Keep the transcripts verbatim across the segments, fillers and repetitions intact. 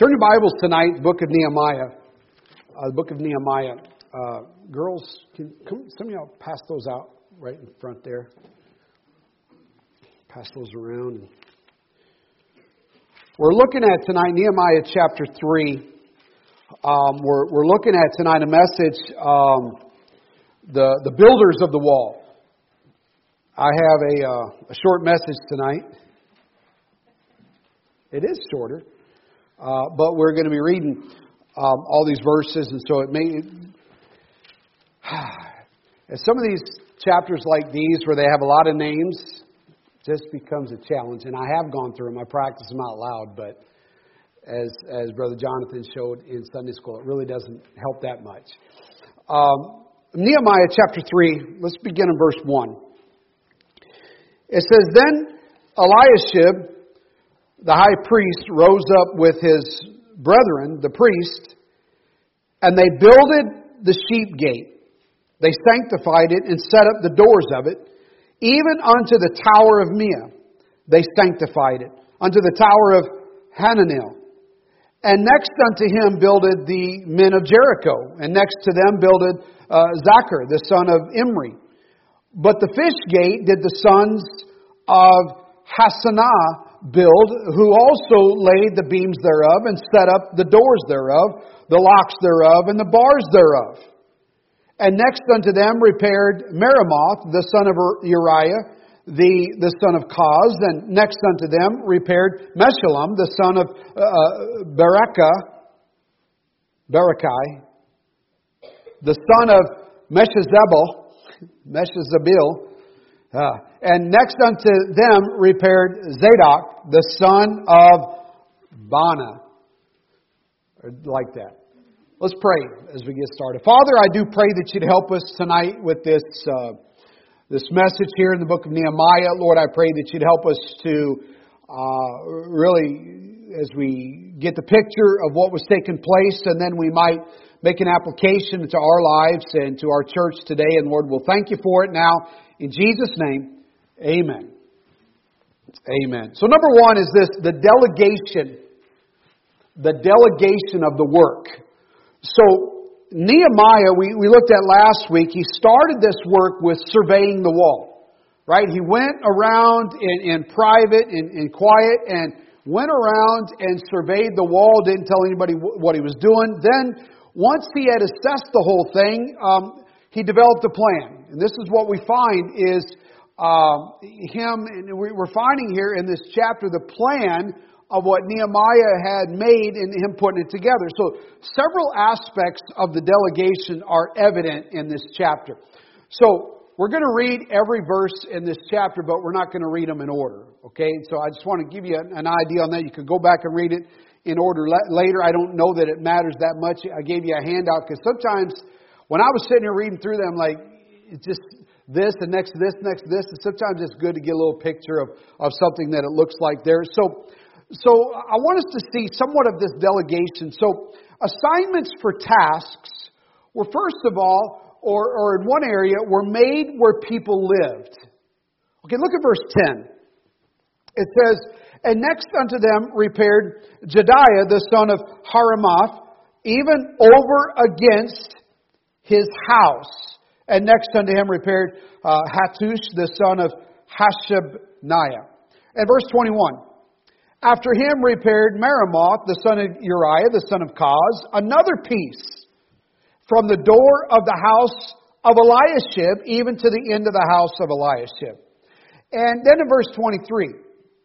Turn your Bibles tonight, the book of Nehemiah. Uh, the book of Nehemiah. Uh, girls, can come, some of y'all pass those out right in front there. Pass those around. We're looking at tonight Nehemiah chapter three. Um, we're, we're looking at tonight a message, um, the, the builders of the wall. I have a, uh, a short message tonight. It is shorter. Uh, but we're going to be reading um, all these verses, and so it may... As some of these chapters like these, where they have a lot of names, just becomes a challenge. And I have gone through them. I practice them out loud, but as as Brother Jonathan showed in Sunday school, it really doesn't help that much. Um, Nehemiah chapter three, let's begin in verse one. It says, Then Eliashib, the high priest, rose up with his brethren, the priest, and they builded the sheep gate. They sanctified it and set up the doors of it, even unto the tower of Meah. They sanctified it, unto the tower of Hananel. And next unto him builded the men of Jericho, and next to them builded uh, Zachar, the son of Imri. But the fish gate did the sons of Hassanah build, who also laid the beams thereof, and set up the doors thereof, the locks thereof, and the bars thereof. And next unto them repaired Meremoth, the son of Uriah, the, the son of Koz. And next unto them repaired Meshullam, the son of uh, Berekah, Berekai, the son of Meshezabel, Meshezabel. Uh, and next unto them repaired Zadok, the son of Bana. Like that. Let's pray as we get started. Father, I do pray that you'd help us tonight with this uh, this message here in the book of Nehemiah. Lord, I pray that you'd help us to uh, really, as we get the picture of what was taking place, and then we might make an application to our lives and to our church today. And Lord, we'll thank you for it now. In Jesus' name, amen. Amen. So number one is this, the delegation. The delegation of the work. So Nehemiah, we, we looked at last week, he started this work with surveying the wall. Right? He went around in, in private, in, in quiet, and went around and surveyed the wall, didn't tell anybody what he was doing. Then, once he had assessed the whole thing, um, he developed a plan. And this is what we find is uh, him, and we're finding here in this chapter the plan of what Nehemiah had made and him putting it together. So several aspects of the delegation are evident in this chapter. So we're going to read every verse in this chapter, but we're not going to read them in order. Okay? So I just want to give you an idea on that. You could go back and read it in order later. I don't know that it matters that much. I gave you a handout because sometimes when I was sitting here reading through them, like, it's just this and next to this, next to this. And sometimes it's good to get a little picture of, of something that it looks like there. So, so I want us to see somewhat of this delegation. So assignments for tasks were, first of all, or, or in one area, were made where people lived. Okay, look at verse ten. It says, And next unto them repaired Jediah, the son of Haramoth, even over against his house. And next unto him repaired uh, Hattush, the son of Hashabniah. And verse twenty-one. After him repaired Meremoth, the son of Uriah, the son of Koz, another piece from the door of the house of Eliashib, even to the end of the house of Eliashib. And then in verse twenty-three.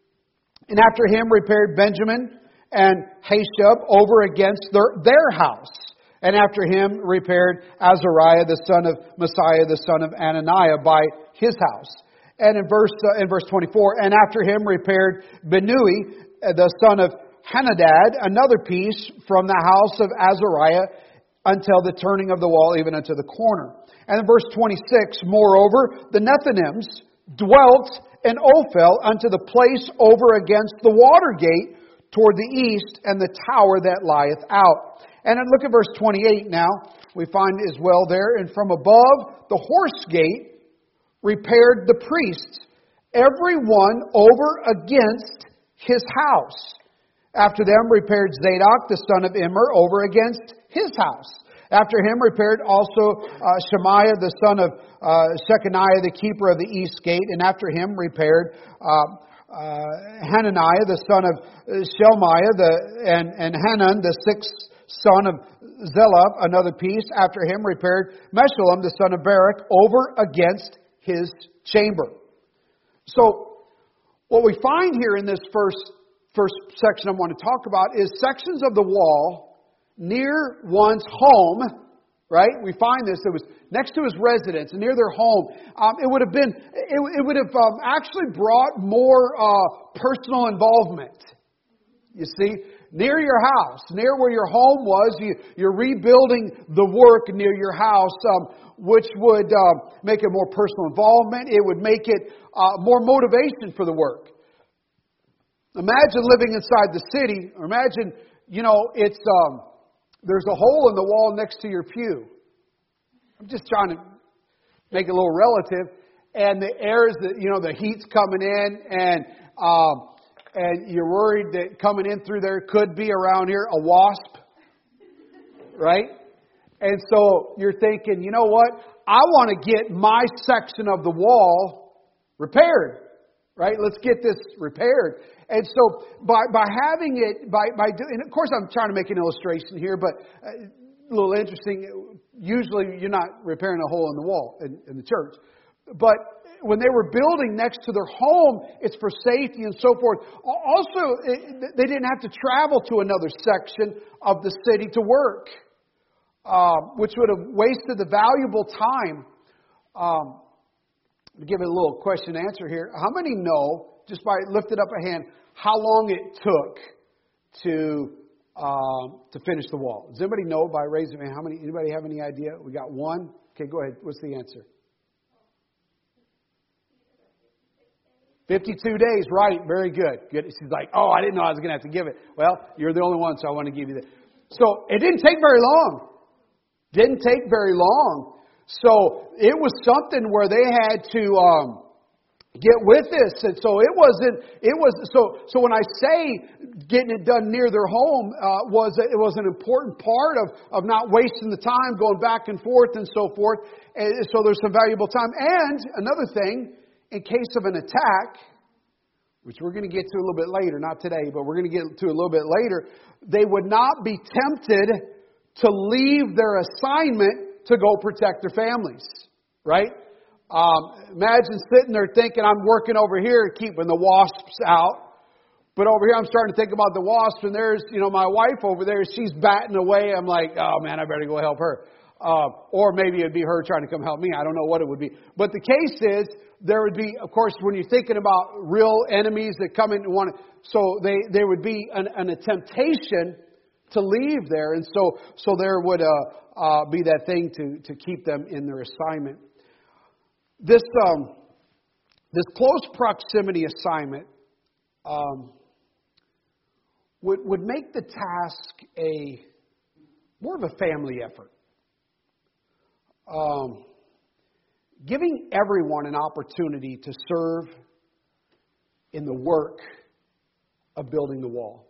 And after him repaired Benjamin and Hashub over against their, their house. And after him repaired Azariah, the son of Messiah, the son of Ananiah, by his house. And in verse uh, in verse twenty-four, and after him repaired Benui, the son of Henadad, another piece from the house of Azariah until the turning of the wall, even unto the corner. And in verse twenty-six, moreover, the Nethinims dwelt in Ophel unto the place over against the water gate toward the east, and the tower that lieth out. And then look at verse twenty-eight now. We find as well there. And from above the horse gate repaired the priests, every one over against his house. After them repaired Zadok, the son of Immer, over against his house. After him repaired also uh, Shemaiah, the son of uh, Shechaniah, the keeper of the east gate. And after him repaired uh, uh, Hananiah, the son of Shelmiah, the, and, and Hanan, the sixth son of Zelaph, another piece. After him repaired Meshullam, the son of Barak, over against his chamber. So, what we find here in this first, first section I want to talk about is sections of the wall near one's home, right? We find this. It was next to his residence, near their home. Um, it would have been, it, it would have um, actually brought more uh, personal involvement. You see, near your house, near where your home was, you, you're rebuilding the work near your house, um, which would uh, make it more personal involvement. It would make it uh, more motivation for the work. Imagine living inside the city, or imagine, you know, it's um, there's a hole in the wall next to your pew. I'm just trying to make it a little relative, and the air's, the, you know, the heat's coming in, and um, and you're worried that coming in through there could be around here a wasp, right? And so you're thinking, you know what? I want to get my section of the wall repaired, right? Let's get this repaired. And so by by having it, by by doing, and of course I'm trying to make an illustration here, but a little interesting. Usually you're not repairing a hole in the wall in, in the church, but when they were building next to their home, it's for safety and so forth. Also, it, they didn't have to travel to another section of the city to work, uh, which would have wasted the valuable time. Um, to give it a little question and answer here. How many know, just by lifting up a hand, how long it took to um, to finish the wall? Does anybody know by raising a hand? How many? Anybody have any idea? We got one. Okay, go ahead. What's the answer? fifty-two days, right? Very good. Good. She's like, oh, I didn't know I was going to have to give it. Well, you're the only one, so I want to give you that. So it didn't take very long. Didn't take very long. So it was something where they had to um, get with this, and so it wasn't. It was so. So when I say getting it done near their home uh, was it was an important part of of not wasting the time going back and forth and so forth. And so there's some valuable time. And another thing, in case of an attack, which we're going to get to a little bit later, not today, but we're going to get to a little bit later, they would not be tempted to leave their assignment to go protect their families, right? Um, imagine sitting there thinking, I'm working over here keeping the wasps out, but over here I'm starting to think about the wasps, and there's, you know, my wife over there, she's batting away. I'm like, oh man, I better go help her. Uh, or maybe it'd be her trying to come help me. I don't know what it would be. But the case is, there would be, of course, when you're thinking about real enemies that come in and want to, so they, there would be an, an, a temptation to leave there. And so, so there would uh, uh, be that thing to, to keep them in their assignment. This, um, this close proximity assignment um, would, would make the task a more of a family effort. Um, giving everyone an opportunity to serve in the work of building the wall.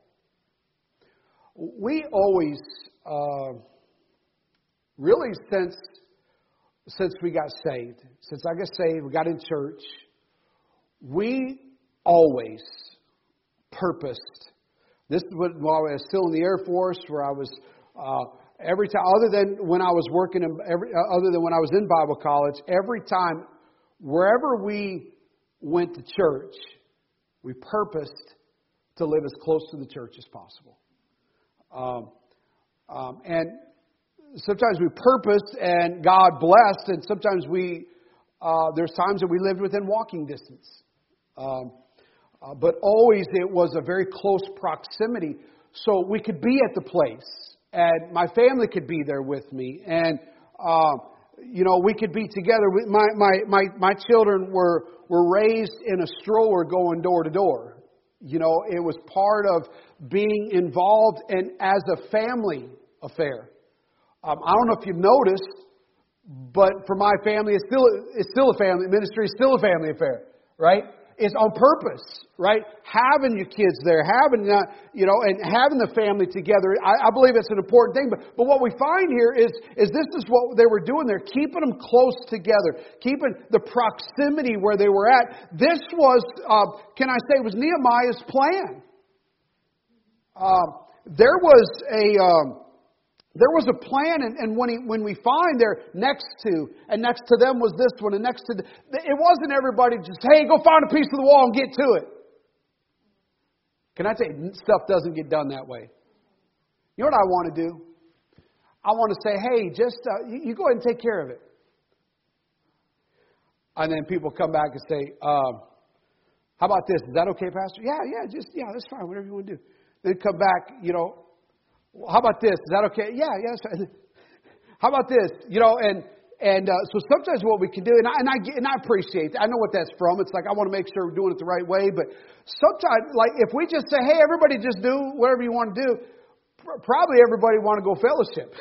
We always, uh, really since since we got saved, since I got saved, we got in church, we always purposed. This is what, while I was still in the Air Force, where I was uh, every time, other than when I was working, in, every, uh, other than when I was in Bible college, every time, wherever we went to church, we purposed to live as close to the church as possible. Um, um, and sometimes we purposed and God blessed, and sometimes we, uh, there's times that we lived within walking distance. Um, uh, but always it was a very close proximity, so we could be at the place, and my family could be there with me, and uh, you know, we could be together. My my my my children were were raised in a stroller going door to door. You know, it was part of being involved and as a family affair. Um, I don't know if you've noticed, but for my family, it's still it's still a family ministry. It's still a family affair, right? is on purpose, right? Having your kids there, having, uh, you know, and having the family together. I, I believe it's an important thing. But, but what we find here is, is this is what they were doing there, keeping them close together, keeping the proximity where they were at. This was, uh, can I say, was Nehemiah's plan. Uh, there was a... Um, There was a plan, and, and when, he, when we find there next to, and next to them was this one, and next to, the, it wasn't everybody just, hey, go find a piece of the wall and get to it. Can I tell you, stuff doesn't get done that way. You know what I want to do? I want to say, hey, just, uh, you, you go ahead and take care of it. And then people come back and say, um, how about this? Is that okay, Pastor? Yeah, yeah, just, yeah, that's fine, whatever you want to do. Then come back, you know, how about this? Is that okay? Yeah, yes. How about this? You know, and and uh, so sometimes what we can do, and I, and I and I appreciate that. I know what that's from. It's like I want to make sure we're doing it the right way. But sometimes, like if we just say, "Hey, everybody, just do whatever you want to do," pr- probably everybody want to go fellowship,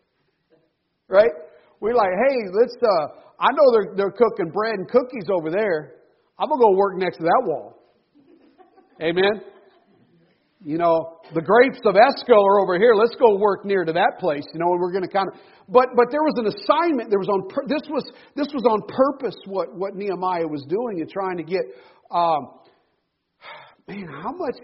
right? We're like, "Hey, let's." Uh, I know they're they're cooking bread and cookies over there. I'm gonna go work next to that wall. Amen. You know, the grapes of Esco are over here. Let's go work near to that place. You know, and we're going to kind of. But but there was an assignment. There was on. This was this was on purpose. What what Nehemiah was doing and trying to get. Um, man, how much?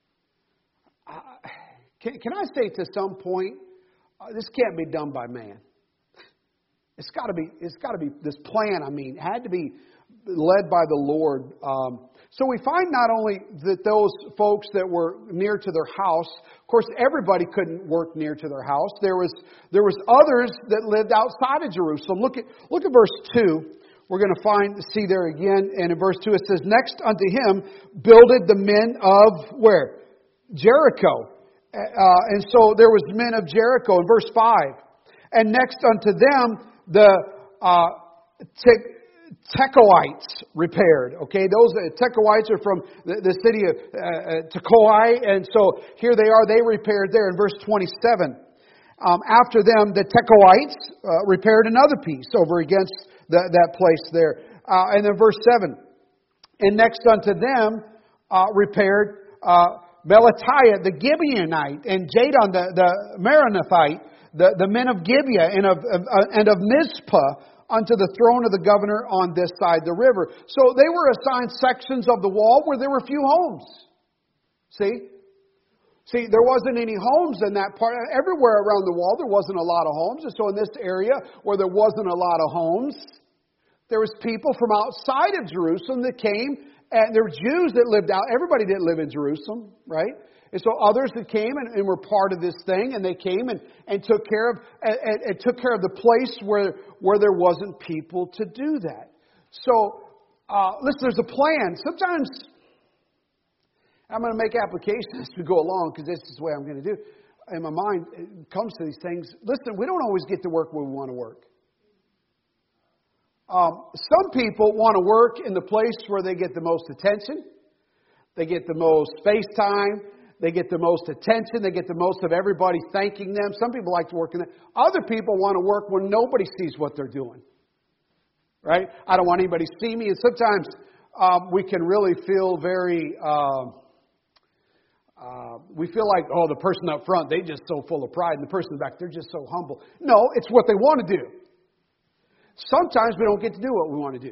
Uh, can can I say to some point, uh, this can't be done by man. It's got to be. It's got to be this plan. I mean, had to be led by the Lord. Um, So we find not only that those folks that were near to their house, of course, everybody couldn't work near to their house. There was there was others that lived outside of Jerusalem. Look at look at verse two. We're going to find see there again, and in verse two it says, "Next unto him builded the men of where Jericho." Uh, and so there was men of Jericho in verse five, and next unto them the uh, Te- Tekoites repaired. Okay, those uh, Tekoites are from the, the city of uh, Tekoa, and so here they are. They repaired there in verse twenty-seven. Um, after them, the Tekoites uh, repaired another piece over against the, that place there, uh, and then verse seven. And next unto them uh, repaired uh, Melatiah the Gibeonite and Jadon the, the Meronothite, the, the men of Gibeah and of, of uh, and of Mizpah, unto the throne of the governor on this side the river. So they were assigned sections of the wall where there were few homes. See? See, there wasn't any homes in that part. Everywhere around the wall there wasn't a lot of homes. And so in this area where there wasn't a lot of homes, there was people from outside of Jerusalem that came, and there were Jews that lived out. Everybody didn't live in Jerusalem, right? And so others that came and, and were part of this thing, and they came and, and took care of and, and, and took care of the place where where there wasn't people to do that. So uh, listen, there's a plan. Sometimes I'm going to make applications as we go along because this is the way I'm going to do. In my mind, it comes to these things. Listen, we don't always get to work where we want to work. Um, some people want to work in the place where they get the most attention, they get the most face time. They get the most attention. They get the most of everybody thanking them. Some people like to work in that. Other people want to work when nobody sees what they're doing. Right? I don't want anybody to see me. And sometimes um, we can really feel very, uh, uh, we feel like, oh, the person up front, they're just so full of pride. And the person back, they're just so humble. No, it's what they want to do. Sometimes we don't get to do what we want to do.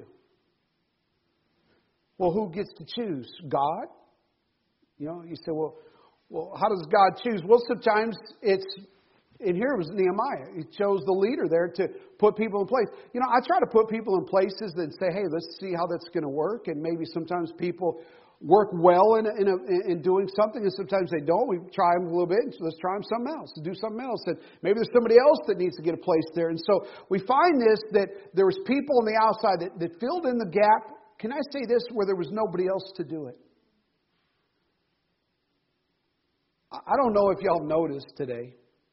Well, who gets to choose? God? You know, you say, well, well, how does God choose? Well, sometimes it's, in here it was Nehemiah. He chose the leader there to put people in place. You know, I try to put people in places that say, hey, let's see how that's going to work. And maybe sometimes people work well in, a, in, a, in doing something, and sometimes they don't. We try them a little bit, and so let's try them something else, to do something else. And maybe there's somebody else that needs to get a place there. And so we find this, that there was people on the outside that, that filled in the gap. Can I say this? Where there was nobody else to do it. I don't know if y'all noticed today,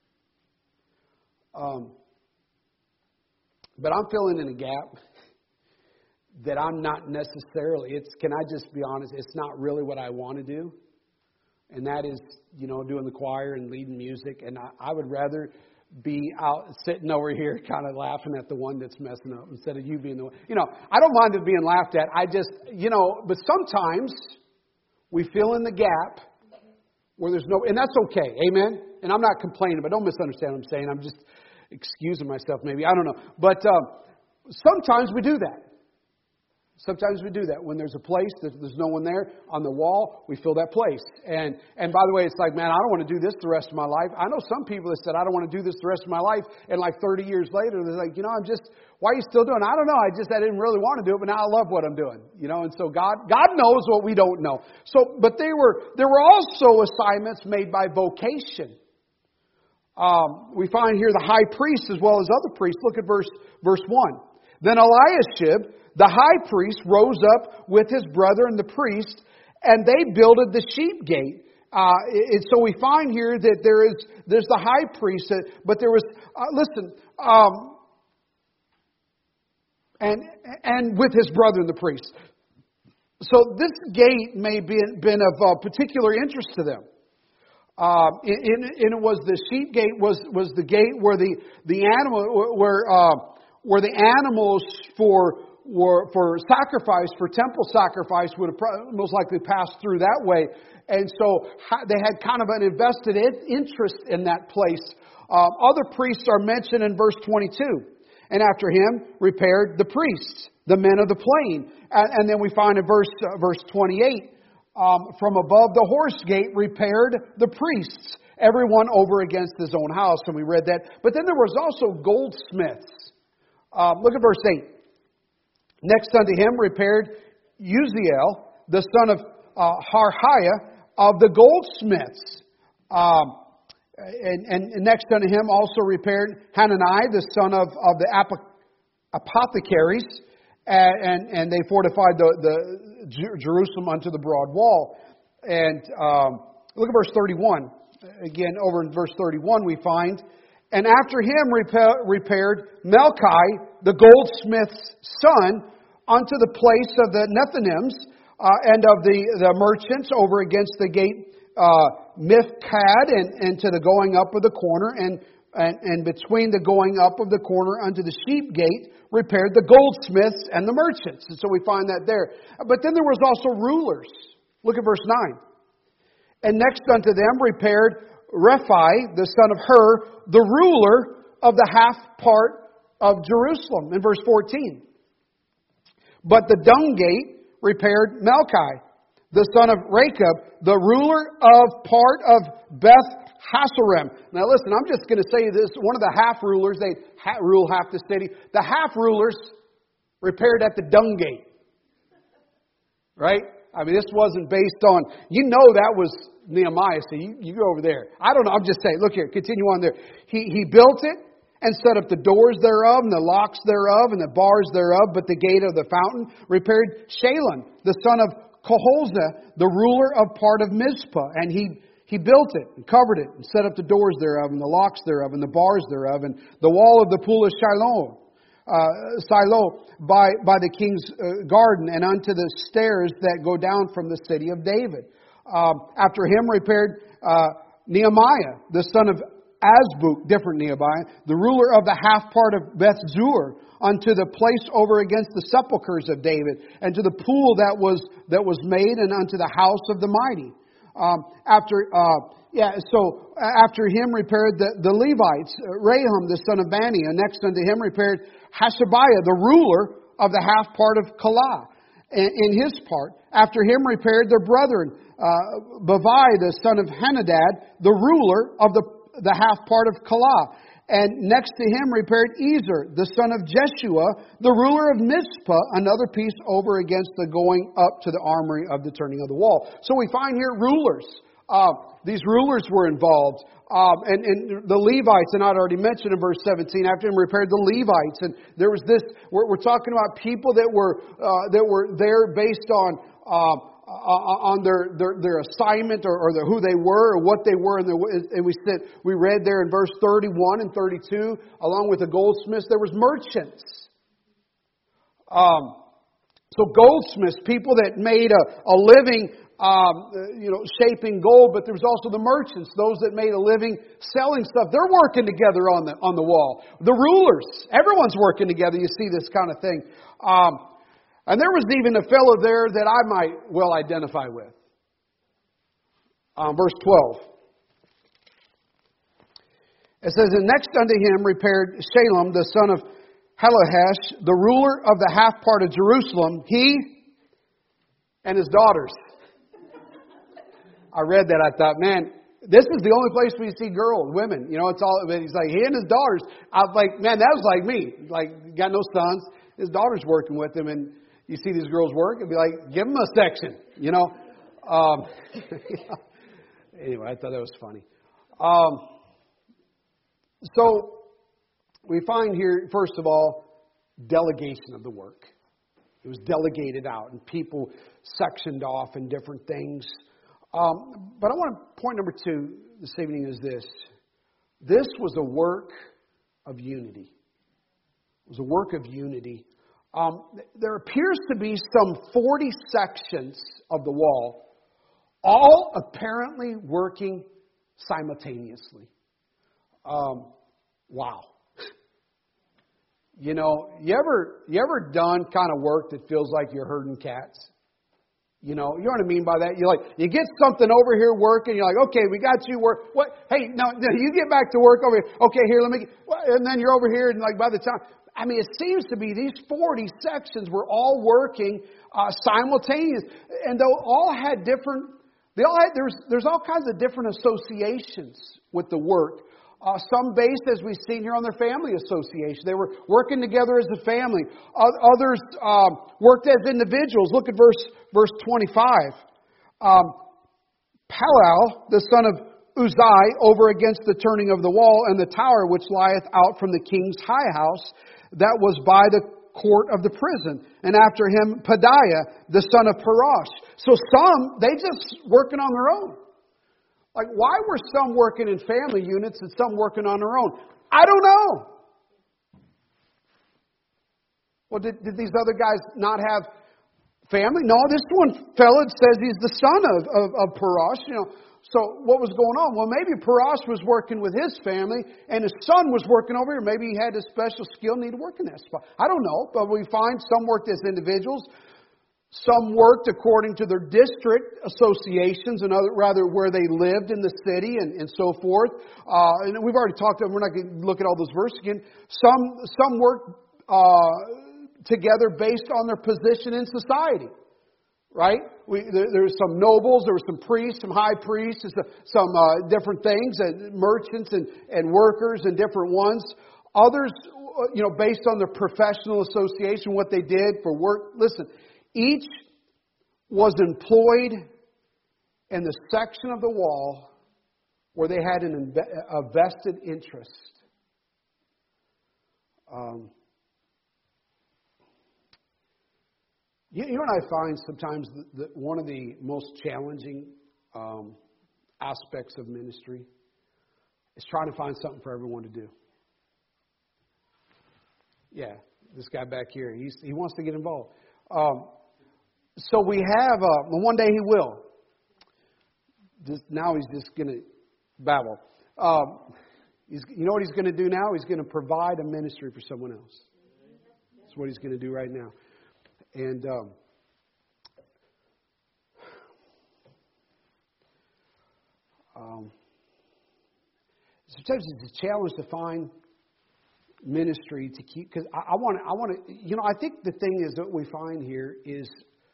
um, but I'm filling in a gap that I'm not necessarily, it's, can I just be honest, it's not really what I want to do. And that is, you know, doing the choir and leading music. And I, I would rather be out sitting over here kind of laughing at the one that's messing up instead of you being the one. You know, I don't mind it being laughed at. I just, you know, but sometimes we fill in the gap where there's no, and that's okay. Amen? And I'm not complaining, but don't misunderstand what I'm saying. I'm just excusing myself maybe. I don't know. But uh, sometimes we do that. Sometimes we do that. When there's a place that there's no one there on the wall, we fill that place. And and by the way, it's like, man, I don't want to do this the rest of my life. I know some people that said, I don't want to do this the rest of my life. And like thirty years later, they're like, you know, I'm just, why are you still doing it? I don't know. I just, I didn't really want to do it, but now I love what I'm doing. You know, and so God, God knows what we don't know. So, but they were, there were also assignments made by vocation. Um, we find here the high priest as well as other priests. Look at verse, verse one. Then Eliashib, the high priest, rose up with his brethren, the priest, and they builded the sheep gate. Uh, and so we find here that there is there's the high priest, but there was uh, listen, um, and and with his brethren, the priest. So this gate may be been of uh, particular interest to them. Uh, and, and it was the sheep gate was was the gate where the the animal where uh, where the animals for were for sacrifice, for temple sacrifice, would have most likely passed through that way. And so they had kind of an invested interest in that place. Uh, other priests are mentioned in verse twenty-two. And after him repaired the priests, the men of the plain. And, and then we find in verse, uh, verse twenty-eight, um, from above the horse gate repaired the priests, everyone over against his own house. And we read that. But then there was also goldsmiths. Um, look at verse eight. Next unto him repaired Uziel, the son of uh, Harhiah, of the goldsmiths. Um, and, and next unto him also repaired Hanani, the son of, of the apo- apothecaries. And, and, and they fortified the, the Jerusalem unto the broad wall. And um, look at verse thirty-one. Again, over in verse thirty-one we find, and after him repa- repaired Melchi, the goldsmith's son, unto the place of the Nethinims uh, and of the, the merchants over against the gate uh, Mifkad, and, and to the going up of the corner, and, and, and between the going up of the corner unto the sheep gate, repaired the goldsmiths and the merchants. And so we find that there. But then there was also rulers. Look at verse nine. And next unto them repaired Rephi, the son of Hur, the ruler of the half part of Jerusalem. In verse fourteen. But the dung gate repaired Melchi, the son of Rechab, the ruler of part of Beth Hasorem. Now listen, I'm just going to say this. One of the half rulers, they ha- rule half the city. The half rulers repaired at the dung gate. Right? I mean, this wasn't based on, you know that was Nehemiah, so you, you go over there. I don't know, I'm just saying, look here, continue on there. He, he built it and set up the doors thereof, and the locks thereof, and the bars thereof, but the gate of the fountain repaired Shalem, the son of Koholza, the ruler of part of Mizpah. And he, he built it, and covered it, and set up the doors thereof, and the locks thereof, and the bars thereof, and the wall of the pool of Shiloh, uh, Shiloh by, by the king's uh, garden, and unto the stairs that go down from the city of David. Um, after him repaired uh, Nehemiah, the son of Azbuk, different Nehemiah, the ruler of the half part of Beth Zur, unto the place over against the sepulchres of David, and to the pool that was that was made, and unto the house of the mighty. Um, after uh, yeah, so after him repaired the, the Levites, uh, Rahum the son of Bani, and next unto him repaired Hashabiah, the ruler of the half part of Kala, in, in his part. After him repaired their brethren, uh, Bavai the son of Henadad, the ruler of the the half part of Kala. And next to him repaired Ezer, the son of Jeshua, the ruler of Mizpah, another piece over against the going up to the armory of the turning of the wall. So we find here rulers. Uh, these rulers were involved. Um, and, and the Levites, and I'd already mentioned in verse seventeen, after him repaired the Levites. And there was this, we're, we're talking about people that were, uh, that were there based on, uh, on their, their, their assignment, or, or the, who they were, or what they were. And, the, and we said, we read there in verse thirty-one and thirty-two, along with the goldsmiths, there was merchants. Um, so goldsmiths, people that made a, a living um, you know, shaping gold, but there was also the merchants, those that made a living selling stuff. They're working together on the on the wall. The rulers, everyone's working together. You see this kind of thing. Um, and there was even a fellow there that I might well identify with. Um, verse twelve. It says, and next unto him repaired Shalem, the son of Helahash, the ruler of the half part of Jerusalem, he and his daughters. I read that, I thought, man, this is the only place we see girls, women. You know, it's all, he's like, he and his daughters. I was like, man, that was like me. Like, got no sons. His daughter's working with him, and you see these girls work, and be like, give them a section, you know. Um, anyway, I thought that was funny. Um, so, we find here, first of all, delegation of the work. It was delegated out, and people sectioned off in different things. Um, but I want to, point number two this evening is this. This was a work of unity. It was a work of unity. Um, there appears to be some forty sections of the wall, all apparently working simultaneously. Um, wow. You know, you ever you ever done kind of work that feels like you're herding cats? You know, you know what I mean by that? You like you get something over here working. You're like, okay, we got you work. What? Hey, no, no, you get back to work over here. Okay, here, let me. And then you're over here, and like by the time, I mean, it seems to be these forty sections were all working uh, simultaneous, and they all had different. They all had there's there's all kinds of different associations with the work. Uh, some based, as we've seen here, on their family association. They were working together as a family. Others um, worked as individuals. Look at verse verse twenty-five. Um, Palal, the son of Uzai, over against the turning of the wall and the tower which lieth out from the king's high house, that was by the court of the prison. And after him, Pedaiah, the son of Parash. So some, they just working on their own. Like, why were some working in family units and some working on their own? I don't know. Well, did, did these other guys not have family? No, this one fellow says he's the son of, of, of Parash. You know, so what was going on? Well, maybe Parash was working with his family and his son was working over here. Maybe he had a special skill, needed to work in that spot. I don't know, but we find some worked as individuals. Some worked according to their district associations, and other, rather where they lived in the city and, and so forth. Uh, and we've already talked, we're not going to look at all those verses again. Some, some worked uh, together based on their position in society. Right? We, there, there's some nobles, there were some priests, some high priests, some uh, different things, and merchants and, and workers and different ones. Others, you know, based on their professional association, what they did for work. Listen, each was employed in the section of the wall where they had an, a vested interest. Um, you, you know what I find sometimes that, that one of the most challenging um, aspects of ministry is trying to find something for everyone to do. Yeah, this guy back here, he's, he wants to get involved. Um, So we have, uh, one day he will. Just, now he's just going to babble. Um, he's, you know what he's going to do now? He's going to provide a ministry for someone else. That's what he's going to do right now. And um, um, sometimes it's a challenge to find ministry to keep, because I, I want to, I want to, you know, I think the thing is that we find here is,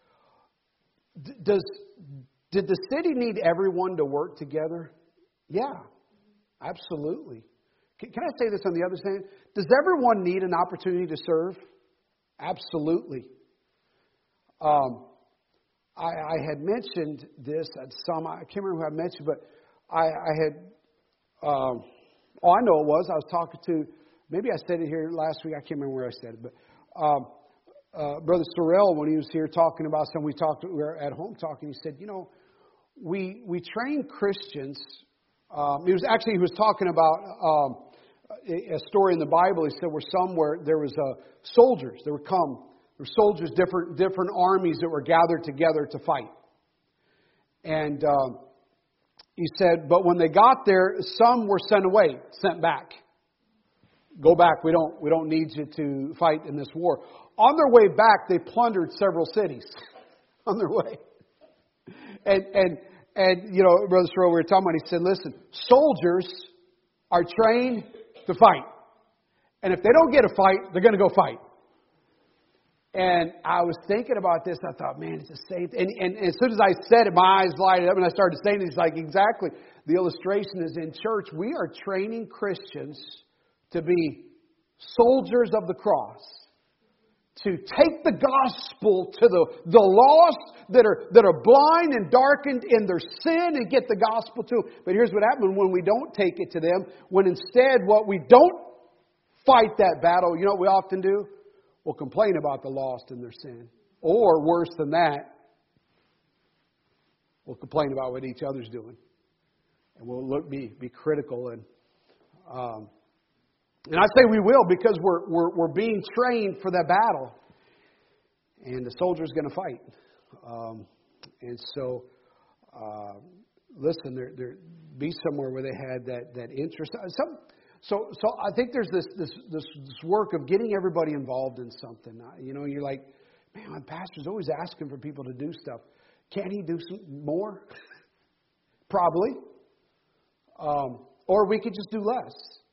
Does did the city need everyone to work together? Yeah, absolutely. Can, can I say this on the other side? Does everyone need an opportunity to serve? Absolutely. Um, I, I had mentioned this at some. I can't remember who I mentioned, but I, I had. Um, oh, I know it was. I was talking to. Maybe I said it here last week. I can't remember where I said it, but. Um, Uh, Brother Sorrell, when he was here talking about something, we talked. We were at home talking. He said, "You know, we we train Christians." Um, he was actually he was talking about um, a, a story in the Bible. He said, "Where somewhere there was uh, soldiers. There would come. There were soldiers, different different armies that were gathered together to fight." And um, he said, but when they got there, some were sent away, sent back. Go back. We don't. We don't need you to fight in this war. On their way back, they plundered several cities. On their way, and and and you know, Brother Stroh, we were talking about. He said, listen, soldiers are trained to fight, and if they don't get a fight, they're going to go fight. And I was thinking about this. I thought, man, it's the same. And, and, and as soon as I said it, my eyes lighted up, and I started saying it. It's like, exactly. The illustration is in church. We are training Christians to be soldiers of the cross, to take the gospel to the, the lost that are that are blind and darkened in their sin and get the gospel to them. But here's what happens when we don't take it to them. When instead what we don't fight that battle, you know what we often do? We'll complain about the lost and their sin. Or worse than that, we'll complain about what each other's doing. And we'll look be be critical. And um, and I say we will because we're we're we're being trained for that battle. And the soldier's going to fight. Um, and so, uh, listen, there there be somewhere where they had that that interest. Some. So, so I think there's this, this this this work of getting everybody involved in something. You know, you're like, man, my pastor's always asking for people to do stuff. Can't he do some more? Probably. Um, or we could just do less.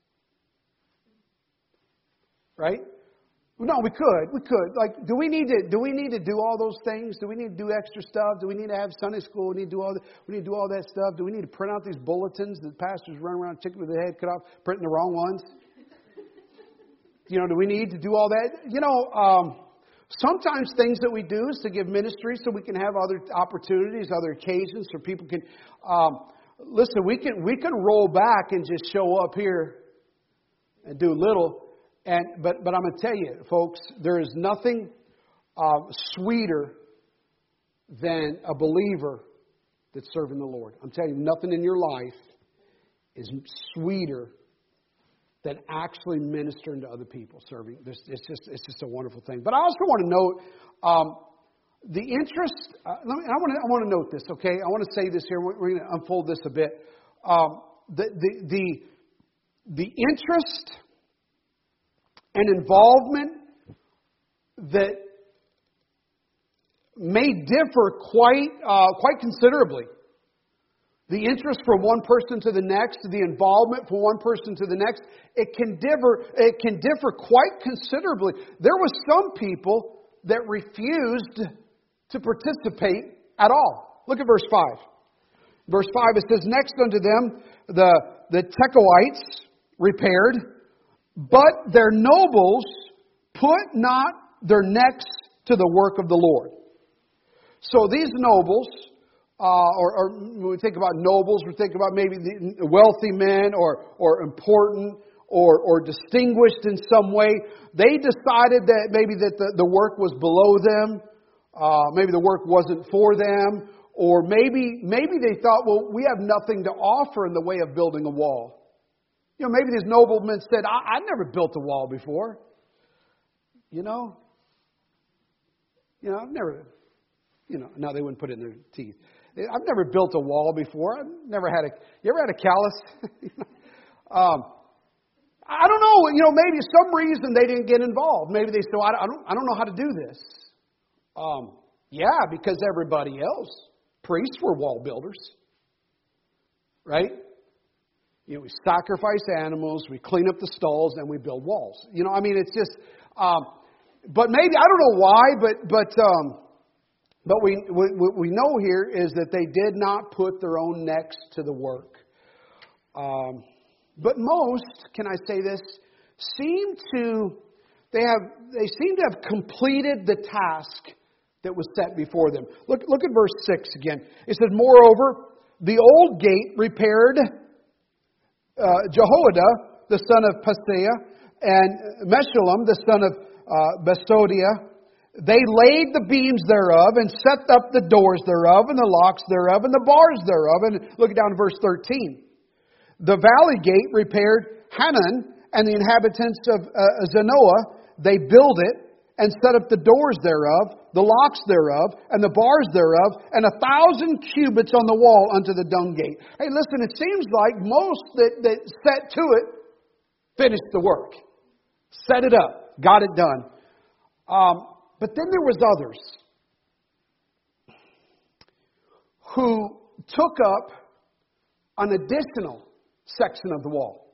Right? No, we could. We could. Like, do we need to? Do we need to do all those things? Do we need to do extra stuff? Do we need to have Sunday school? We need to do all. The, we need to do all that stuff. Do we need to print out these bulletins that pastors run around, chicken with their head cut off, printing the wrong ones? You know, do we need to do all that? You know, um, sometimes things that we do is to give ministry so we can have other opportunities, other occasions, so people can. Um, listen, we can we can roll back and just show up here and do little. And but but I'm going to tell you, folks, there is nothing uh, sweeter than a believer that's serving the Lord. I'm telling you, nothing in your life is sweeter than actually ministering to other people, serving. It's just it's just a wonderful thing. But I also want to note um, the interest. Uh, let me, I want to I want to note this. Okay, I want to say this here. We're, we're going to unfold this a bit. Um, the the the the interest and involvement that may differ quite uh, quite considerably. The interest from one person to the next, the involvement from one person to the next, it can differ. It can differ quite considerably. There were some people that refused to participate at all. Look at verse five. Verse five, it says, "Next unto them the the Tekoites repaired. But their nobles put not their necks to the work of the Lord." So these nobles, uh, or, or when we think about nobles, we think about maybe the wealthy men or or important or or distinguished in some way. They decided that maybe that the, the work was below them, uh, maybe the work wasn't for them, or maybe maybe they thought, well, we have nothing to offer in the way of building a wall. You know, maybe these noblemen said, I, I've never built a wall before. You know? You know, I've never, you know, now they wouldn't put it in their teeth. I've never built a wall before. I've never had a, you ever had a callus? um, I don't know, you know, maybe some reason they didn't get involved. Maybe they said, I don't, I don't know how to do this. Um, yeah, because everybody else, priests were wall builders. Right? You know, we sacrifice animals, we clean up the stalls, and we build walls. You know, I mean, it's just. Um, but maybe I don't know why, but but um, but we what we know here is that they did not put their own necks to the work. Um, but most, can I say this, seem to they have they seem to have completed the task that was set before them. Look look at verse six again. It says, "Moreover, the old gate repaired." Uh, Jehoiada, the son of Paseah, and Meshullam, the son of uh, Besodiah, they laid the beams thereof, and set up the doors thereof, and the locks thereof, and the bars thereof. And look down to verse thirteen. The valley gate repaired Hanan, and the inhabitants of uh, Zanoah, they built it, and set up the doors thereof. the locks thereof, and the bars thereof, and a thousand cubits on the wall unto the dung gate. Hey, listen, it seems like most that, that set to it finished the work. Set it up. Got it done. Um, but then there was others who took up an additional section of the wall.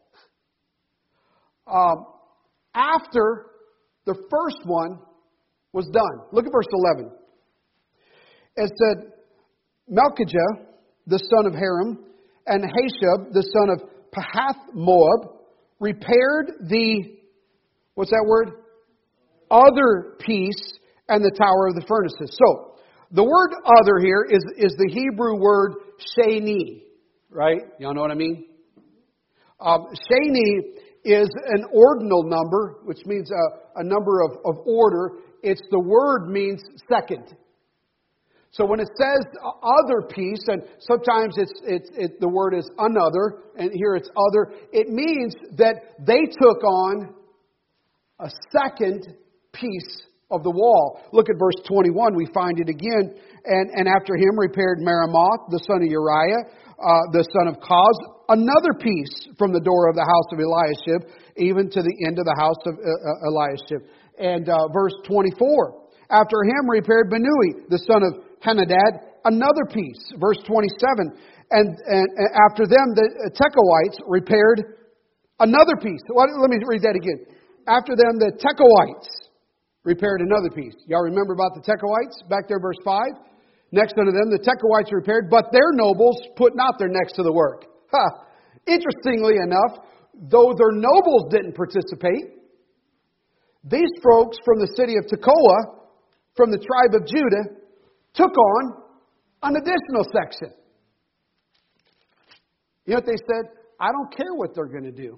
Um, after the first one was done. Look at verse eleven. It said, Melchijah, the son of Haram, and Hashab, the son of Pahath Moab, repaired the, what's that word? Other piece and the tower of the furnaces. So, the word other here is, is the Hebrew word sheni, right? Y'all know what I mean? Um, sheni is an ordinal number, which means a, a number of, of order. It's the word means second. So when it says other piece, and sometimes it's, it's it, the word is another, and here it's other, it means that they took on a second piece of the wall. Look at verse twenty-one, we find it again. And, and after him repaired Meremoth, the son of Uriah, uh, the son of Koz, another piece from the door of the house of Eliashib, even to the end of the house of uh, Eliashib. And uh, verse twenty-four, after him repaired Benui, the son of Henadad, another piece. Verse twenty-seven, and, and, and after them the Tekoites repaired another piece. Let me read that again. After them the Tekoites repaired another piece. Y'all remember about the Tekoites? Back there, verse five. Next unto them, the Tekoites repaired, but their nobles put not their necks to the work. Ha! Interestingly enough, though their nobles didn't participate, these folks from the city of Tekoa, from the tribe of Judah, took on an additional section. You know what they said? I don't care what they're going to do.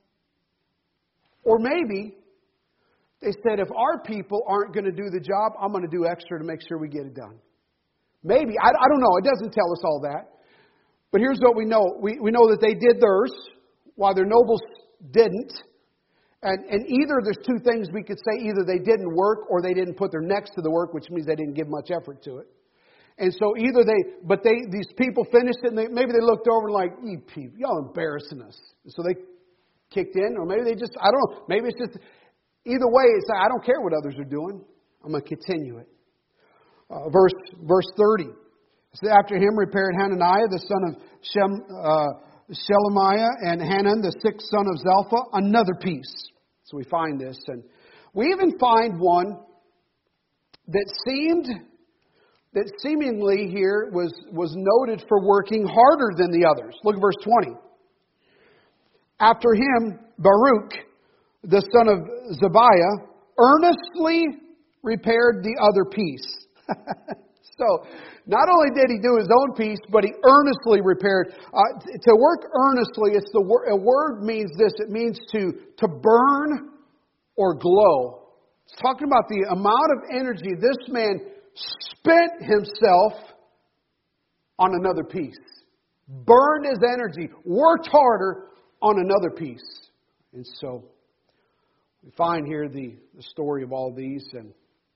Or maybe they said, if our people aren't going to do the job, I'm going to do extra to make sure we get it done. Maybe. I, I don't know. It doesn't tell us all that. But here's what we know. We, we know that they did theirs, while their nobles didn't. And, and either there's two things we could say. Either they didn't work or they didn't put their necks to the work, which means they didn't give much effort to it. And so either they, but they, these people finished it and they, maybe they looked over and like, you people, y'all embarrassing us. So they kicked in, or maybe they just, I don't know. Maybe it's just, either way, it's like, I don't care what others are doing. I'm going to continue it. Uh, verse verse thirty. So after him repaired Hananiah, the son of Shem, uh, Shelemiah, and Hanan, the sixth son of Zelpha, another piece. So we find this. And we even find one that seemed, that seemingly here was, was noted for working harder than the others. Look at verse twenty. After him, Baruch, the son of Zabiah, earnestly repaired the other piece. So, not only did he do his own piece, but he earnestly repaired. Uh, to work earnestly, it's the wor- a word means this. It means to, to burn or glow. It's talking about the amount of energy this man spent himself on another piece. Burned his energy, worked harder on another piece. And so, we find here the, the story of all these. And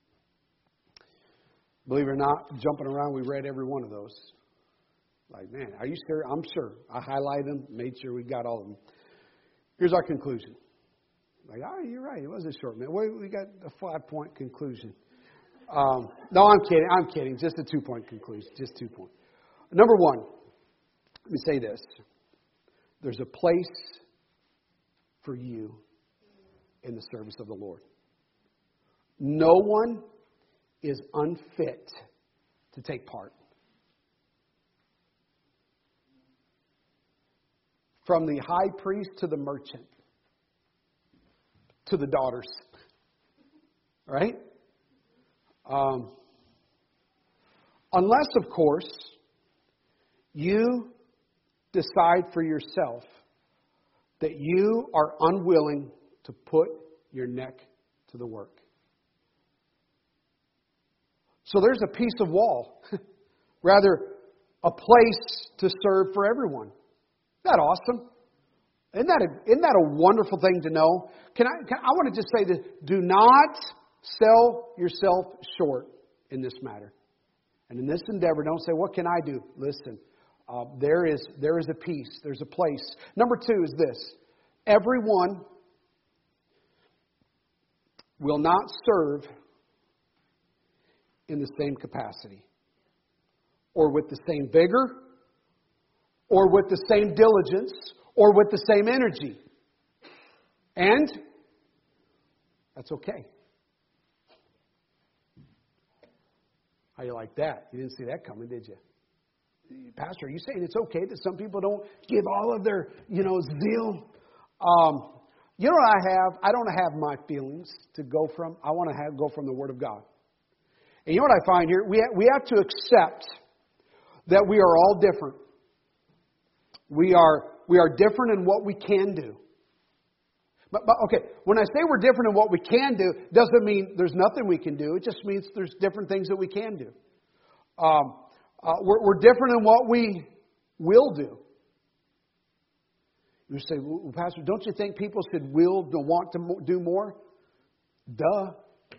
believe it or not, jumping around, we read every one of those. Like, man, are you sure? I'm sure. I highlighted them, made sure we got all of them. Here's our conclusion. Like, oh, you're right. It was a short minute. We, we got a five-point conclusion. Um, no, I'm kidding. I'm kidding. Just a two-point conclusion. Just two points. Number one, let me say this. There's a place for you in the service of the Lord. No one is unfit to take part. From the high priest to the merchant, to the daughters. Right? Um, unless, of course, you decide for yourself that you are unwilling to put your neck to the work. So there's a piece of wall. Rather, a place to serve for everyone. Isn't that awesome? Isn't that a, isn't that a wonderful thing to know? Can I, can, I want to just say this. Do not sell yourself short in this matter. And in this endeavor, don't say, what can I do? Listen, uh, there is there is a peace. There's a place. Number two is this. Everyone will not serve in the same capacity, or with the same vigor, or with the same diligence, or with the same energy. And that's okay. How you like that? You didn't see that coming, did you? Pastor, are you saying it's okay that some people don't give all of their, you know, zeal? Um, you know what I have? I don't have my feelings to go from. I want to have, go from the Word of God. And you know what I find here? We have, we have to accept that we are all different. We are we are different in what we can do. But, but okay, when I say we're different in what we can do, doesn't mean there's nothing we can do. It just means there's different things that we can do. Um, uh, we're, we're different in what we will do. You say, well, Pastor, don't you think people should will to want to do more? Duh.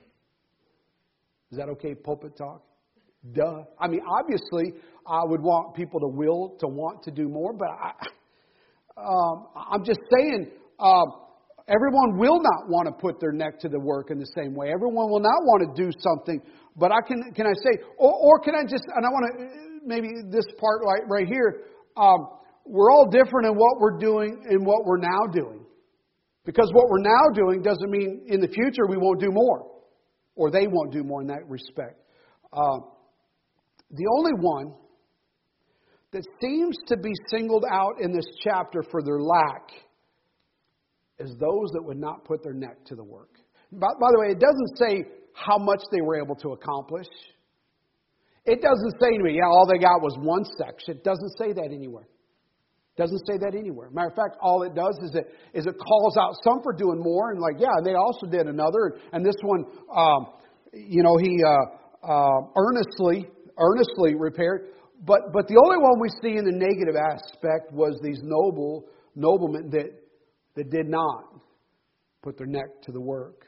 Is that okay, pulpit talk? Duh. I mean, obviously, I would want people to will to want to do more, but I, um, I'm just saying, um, everyone will not want to put their neck to the work in the same way. Everyone will not want to do something. But I can can I say, or, or can I just, and I want to, maybe this part right, right here, um, we're all different in what we're doing and what we're now doing. Because what we're now doing doesn't mean in the future we won't do more. Or they won't do more in that respect. Uh, the only one that seems to be singled out in this chapter for their lack is those that would not put their neck to the work. By, by the way, it doesn't say how much they were able to accomplish. It doesn't say to me, yeah, all they got was one section. It doesn't say that anywhere. It doesn't say that anywhere. Matter of fact, all it does is it, is it calls out some for doing more, and like, yeah, they also did another. And this one, um, you know, he uh, uh, earnestly, earnestly repaired. But but the only one we see in the negative aspect was these noble noblemen that that did not put their neck to the work.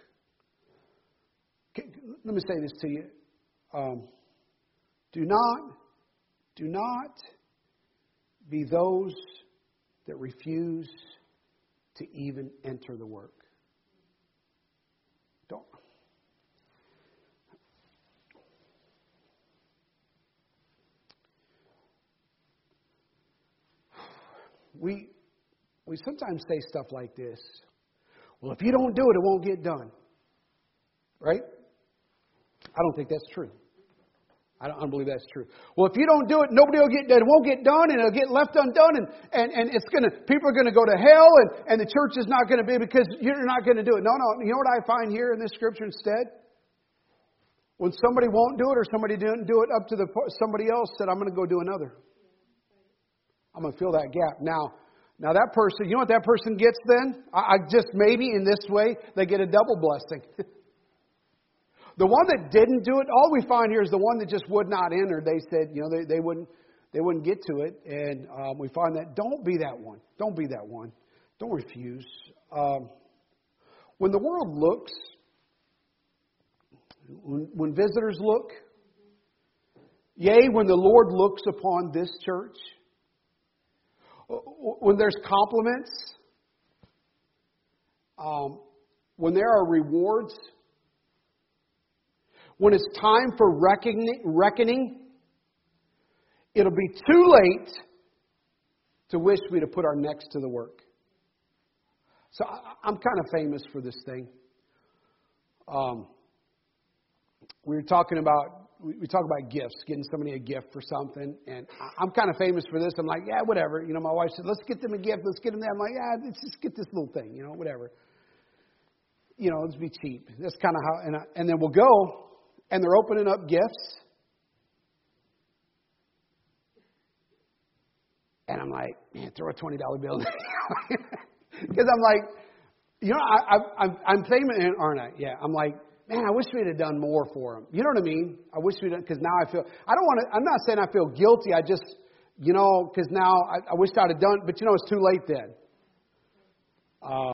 Let me say this to you. Um, do not, do not be those that refuse to even enter the work. Don't. We we sometimes say stuff like this. Well, if you don't do it, it won't get done. Right? I don't think that's true. I don't, I don't believe that's true. Well, if you don't do it, nobody will get done. It won't get done, and it'll get left undone, and, and, and it's gonna people are gonna go to hell, and, and the church is not gonna be because you're not gonna do it. No, no. You know what I find here in this scripture instead? When somebody won't do it, or somebody didn't do it up to the somebody else said, I'm gonna go do another. I'm gonna fill that gap. Now, now that person, you know what that person gets then? I, I just maybe in this way they get a double blessing. The one that didn't do it, all we find here is the one that just would not enter. They said, you know, they, they wouldn't they wouldn't get to it. And um, we find that don't be that one. Don't be that one. Don't refuse. Um, when the world looks, when, when visitors look, yea, when the Lord looks upon this church, when there's compliments, um, when there are rewards, when it's time for reckoning, it'll be too late to wish we'd have put our necks to the work. So I'm kind of famous for this thing. Um, we were talking about, we talk about gifts, getting somebody a gift for something. And I'm kind of famous for this. I'm like, yeah, whatever. You know, my wife said, let's get them a gift. Let's get them that. I'm like, yeah, let's just get this little thing, you know, whatever. You know, let's be cheap. That's kind of how, and, I, and then we'll go. And they're opening up gifts. And I'm like, man, throw a twenty dollar bill. Because I'm like, you know, I, I, I'm, I'm famous, aren't I? Yeah. I'm like, man, I wish we'd have done more for them. You know what I mean? I wish we'd have, because now I feel, I don't want to, I'm not saying I feel guilty. I just, you know, because now I, I wish I'd have done, but you know, it's too late then. Uh,